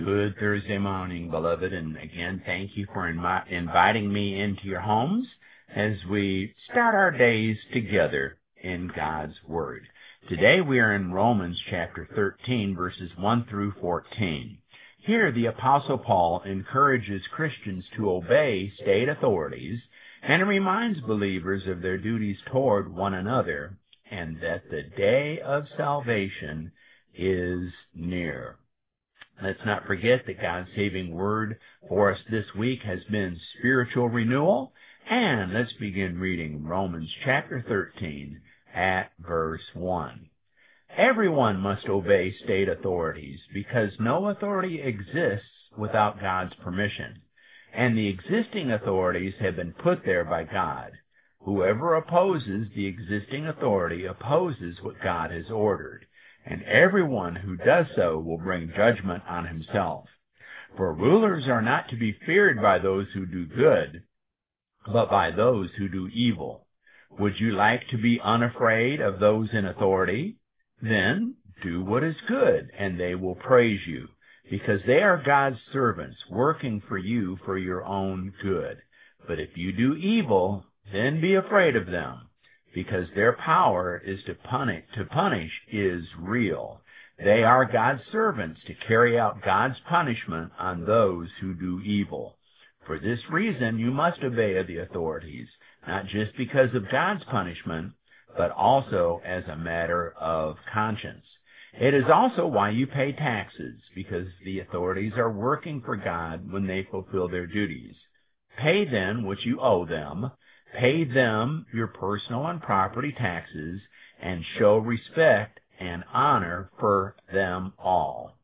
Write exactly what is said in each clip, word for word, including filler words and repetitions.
Good Thursday morning, beloved, and again, thank you for invi- inviting me into your homes as we start our days together in God's Word. Today we are in Romans chapter thirteen, verses one through fourteen. Here the Apostle Paul encourages Christians to obey state authorities and reminds believers of their duties toward one another and that the day of salvation is near. Let's not forget that God's saving word for us this week has been spiritual renewal. And let's begin reading Romans chapter thirteen at verse one. Everyone must obey state authorities because no authority exists without God's permission. And the existing authorities have been put there by God. Whoever opposes the existing authority opposes what God has ordered. And everyone who does so will bring judgment on himself. For rulers are not to be feared by those who do good, but by those who do evil. Would you like to be unafraid of those in authority? Then do what is good, and they will praise you, because they are God's servants, working for you for your own good. But if you do evil, then be afraid of them, because their power is to punish, to punish is real. They are God's servants to carry out God's punishment on those who do evil. For this reason, you must obey the authorities, not just because of God's punishment, but also as a matter of conscience. It is also why you pay taxes, because the authorities are working for God when they fulfill their duties. Pay then what you owe them. Pay them your personal and property taxes, and show respect and honor for them all.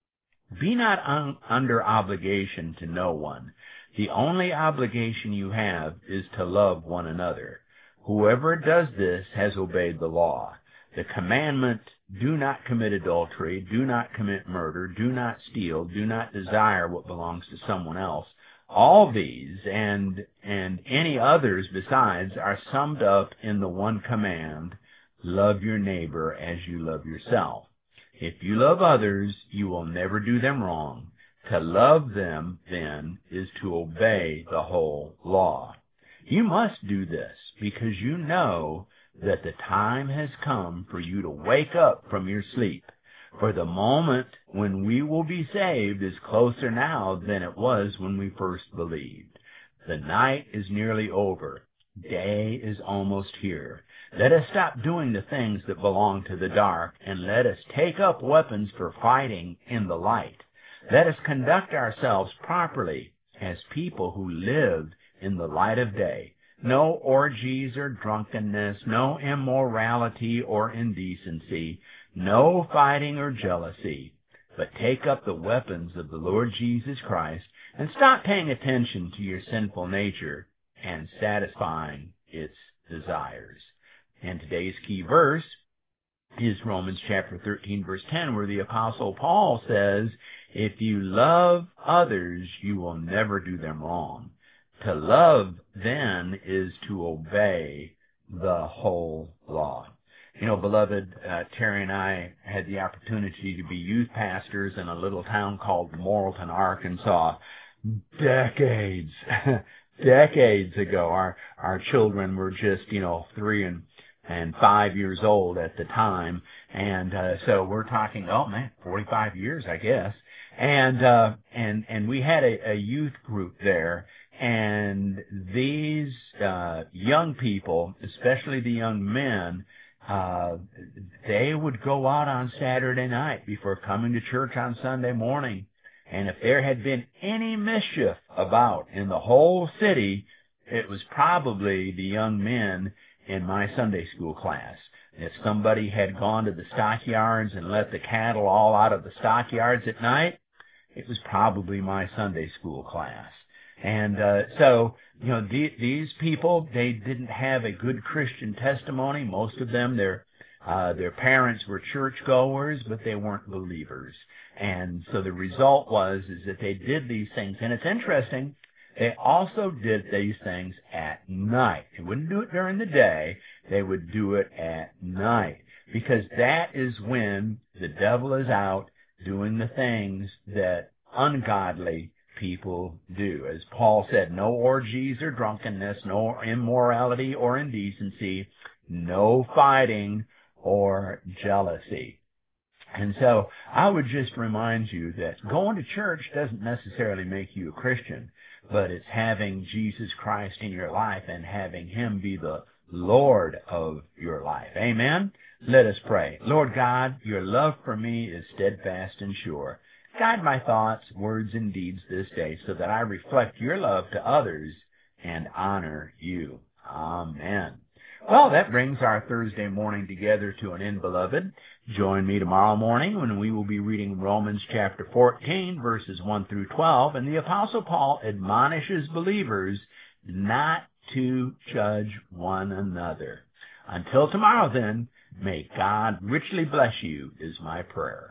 Be not un- under obligation to no one. The only obligation you have is to love one another. Whoever does this has obeyed the law. The commandment, do not commit adultery, do not commit murder, do not steal, do not desire what belongs to someone else. All these and and any others besides are summed up in the one command, love your neighbor as you love yourself. If you love others, you will never do them wrong. To love them, then, is to obey the whole law. You must do this because you know that the time has come for you to wake up from your sleep. For the moment when we will be saved is closer now than it was when we first believed. The night is nearly over. Day is almost here. Let us stop doing the things that belong to the dark, and let us take up weapons for fighting in the light. Let us conduct ourselves properly as people who live in the light of day. No orgies or drunkenness, no immorality or indecency, no fighting or jealousy, but take up the weapons of the Lord Jesus Christ and stop paying attention to your sinful nature and satisfying its desires. And today's key verse is Romans chapter thirteen, verse ten, where the Apostle Paul says, if you love others, you will never do them wrong. To love, then, is to obey the whole law. You know, beloved, uh, Terry and I had the opportunity to be youth pastors in a little town called Morrilton, Arkansas, decades, decades ago. Our our children were just, you know, three and and five years old at the time, and uh, so we're talking, oh man, forty-five years, I guess. And uh, and and we had a, a youth group there. And these uh, young people, especially the young men, uh, they would go out on Saturday night before coming to church on Sunday morning. And if there had been any mischief about in the whole city, it was probably the young men in my Sunday school class. If somebody had gone to the stockyards and let the cattle all out of the stockyards at night, it was probably my Sunday school class. And uh, so, you know, the, these people, they didn't have a good Christian testimony. Most of them, their uh, their parents were churchgoers, but they weren't believers. And so the result was is that they did these things. And it's interesting, they also did these things at night. They wouldn't do it during the day. They would do it at night, because that is when the devil is out doing the things that ungodly people do. As Paul said, no orgies or drunkenness, no immorality or indecency, no fighting or jealousy. And so I would just remind you that going to church doesn't necessarily make you a Christian, but it's having Jesus Christ in your life and having Him be the Lord of your life. Amen? Let us pray. Lord God, your love for me is steadfast and sure. Guide my thoughts, words, and deeds this day so that I reflect your love to others and honor you. Amen. Well, that brings our Thursday morning together to an end, beloved. Join me tomorrow morning when we will be reading Romans chapter fourteen, verses one through twelve, and the Apostle Paul admonishes believers not to judge one another. Until tomorrow, then, may God richly bless you, is my prayer.